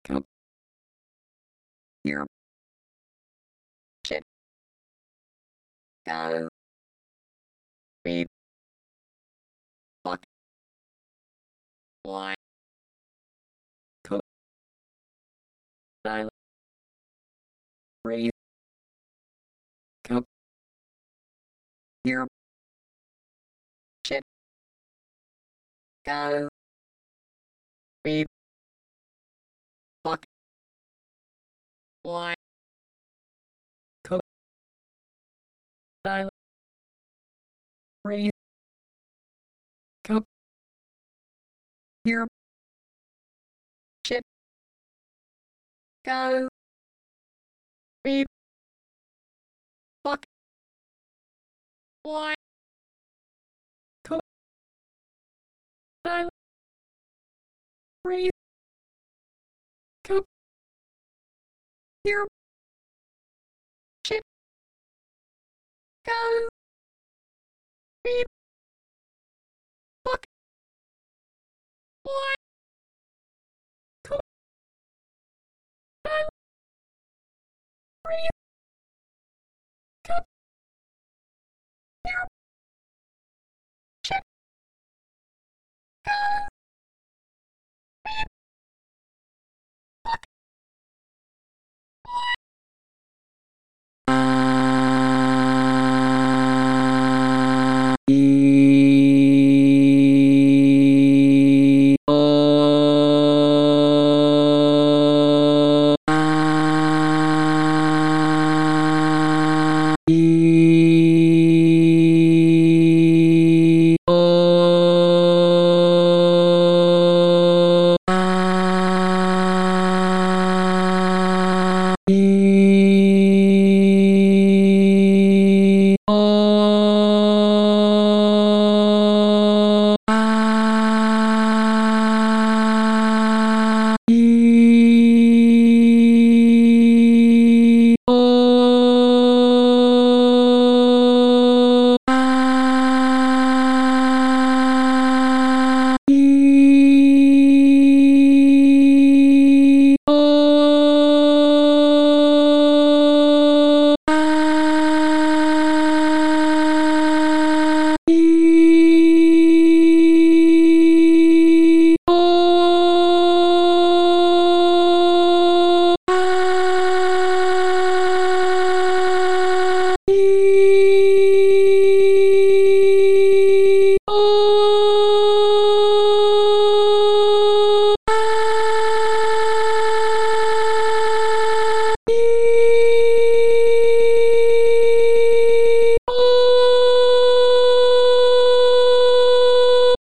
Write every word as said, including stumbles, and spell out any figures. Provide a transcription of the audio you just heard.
Come here. Shit. Go. Beep. Fuck. Why? Cook. I raise. Come here. Shit. Go. Beep. Fuck. Why? Cook. I raise. Come here. Shit. Go. Beep. Fuck. Why? Cook. I raise. Come here. Shit. Go. Beep. Fuck. Why? Cook. I raise. Come